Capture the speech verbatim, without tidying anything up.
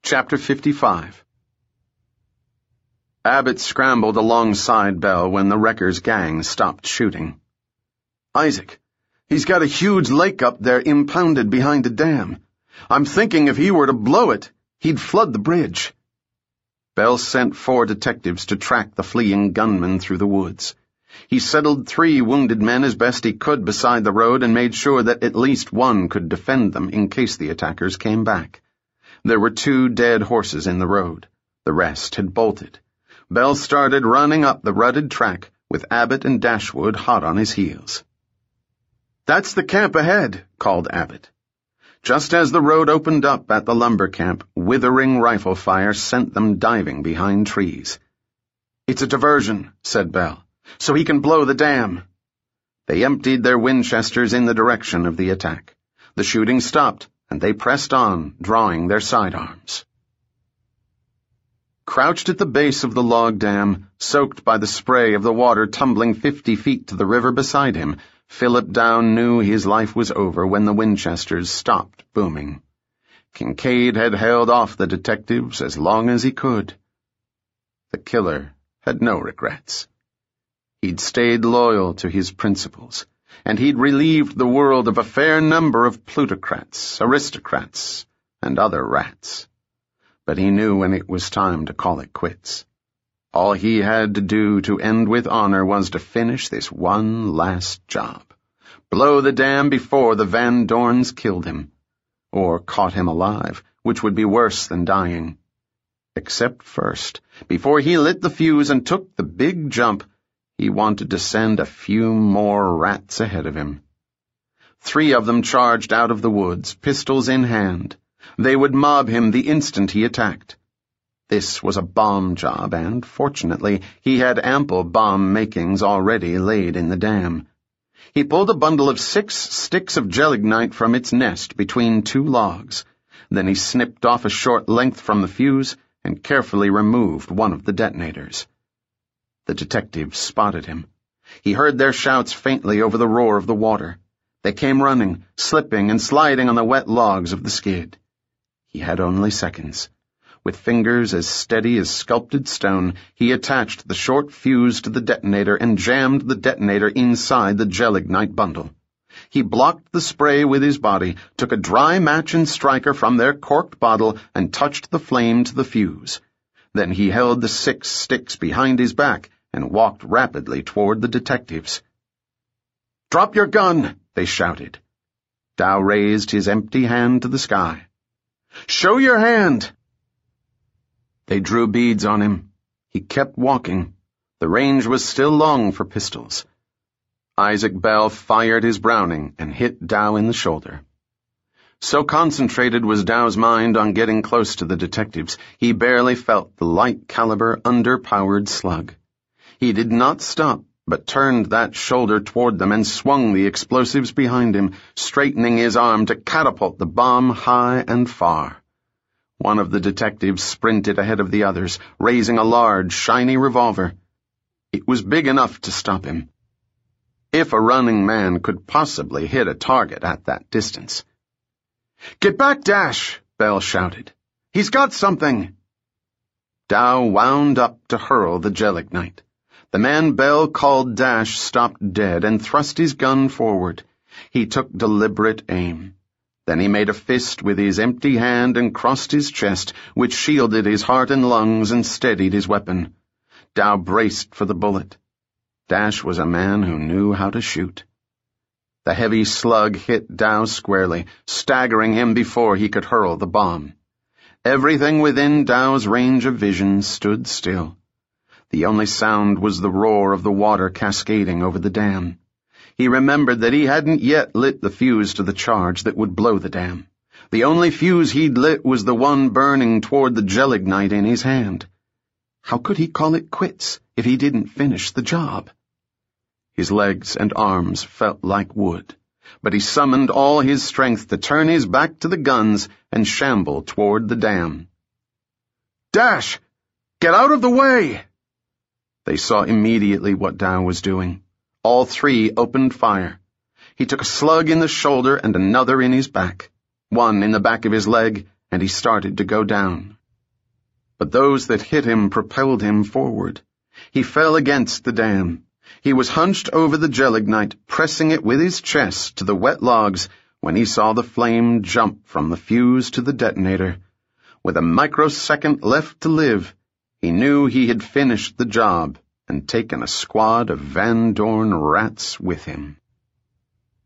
Chapter fifty-five. Abbott scrambled alongside Bell when the wrecker's gang stopped shooting. "Isaac, he's got a huge lake up there impounded behind a dam. I'm thinking if he were to blow it, he'd flood the bridge." Bell sent four detectives to track the fleeing gunman through the woods. He settled three wounded men as best he could beside the road and made sure that at least one could defend them in case the attackers came back. There were two dead horses in the road. The rest had bolted. Bell started running up the rutted track, with Abbott and Dashwood hot on his heels. "That's the camp ahead," called Abbott. Just as the road opened up at the lumber camp, withering rifle fire sent them diving behind trees. "It's a diversion," said Bell, "so he can blow the dam." They emptied their Winchesters in the direction of the attack. The shooting stopped, and they pressed on, drawing their sidearms. Crouched at the base of the log dam, soaked by the spray of the water tumbling fifty feet to the river beside him, Philip Downe knew his life was over when the Winchesters stopped booming. Kincaid had held off the detectives as long as he could. The killer had no regrets. He'd stayed loyal to his principles, and he'd relieved the world of a fair number of plutocrats, aristocrats, and other rats. But he knew when it was time to call it quits. All he had to do to end with honor was to finish this one last job. Blow the dam before the Van Dorns killed him. Or caught him alive, which would be worse than dying. Except first, before he lit the fuse and took the big jump, he wanted to send a few more rats ahead of him. Three of them charged out of the woods, pistols in hand. They would mob him the instant he attacked. This was a bomb job, and, fortunately, he had ample bomb makings already laid in the dam. He pulled a bundle of six sticks of gelignite from its nest between two logs. Then he snipped off a short length from the fuse and carefully removed one of the detonators. The detectives spotted him. He heard their shouts faintly over the roar of the water. They came running, slipping and sliding on the wet logs of the skid. He had only seconds. With fingers as steady as sculpted stone, he attached the short fuse to the detonator and jammed the detonator inside the gelignite bundle. He blocked the spray with his body, took a dry match and striker from their corked bottle, and touched the flame to the fuse. Then he held the six sticks behind his back and walked rapidly toward the detectives. "Drop your gun!" they shouted. Dow raised his empty hand to the sky. "Show your hand!" They drew beads on him. He kept walking. The range was still long for pistols. Isaac Bell fired his Browning and hit Dow in the shoulder. So concentrated was Dow's mind on getting close to the detectives, he barely felt the light-caliber, underpowered slug. He did not stop, but turned that shoulder toward them and swung the explosives behind him, straightening his arm to catapult the bomb high and far. One of the detectives sprinted ahead of the others, raising a large, shiny revolver. It was big enough to stop him. If a running man could possibly hit a target at that distance. "Get back, Dash!" Bell shouted. "He's got something!" Dow wound up to hurl the gelignite. The man Bell called Dash stopped dead and thrust his gun forward. He took deliberate aim. Then he made a fist with his empty hand and crossed his chest, which shielded his heart and lungs and steadied his weapon. Dow braced for the bullet. Dash was a man who knew how to shoot. The heavy slug hit Dow squarely, staggering him before he could hurl the bomb. Everything within Dow's range of vision stood still. The only sound was the roar of the water cascading over the dam. He remembered that he hadn't yet lit the fuse to the charge that would blow the dam. The only fuse he'd lit was the one burning toward the gelignite in his hand. How could he call it quits if he didn't finish the job? His legs and arms felt like wood, but he summoned all his strength to turn his back to the guns and shamble toward the dam. "Dash! Get out of the way!" They saw immediately what Dow was doing. All three opened fire. He took a slug in the shoulder and another in his back, one in the back of his leg, and he started to go down. but those that hit him propelled him forward. He fell against the dam. He was hunched over the gelignite, pressing it with his chest to the wet logs when he saw the flame jump from the fuse to the detonator. With a microsecond left to live, he knew he had finished the job and taken a squad of Van Dorn rats with him.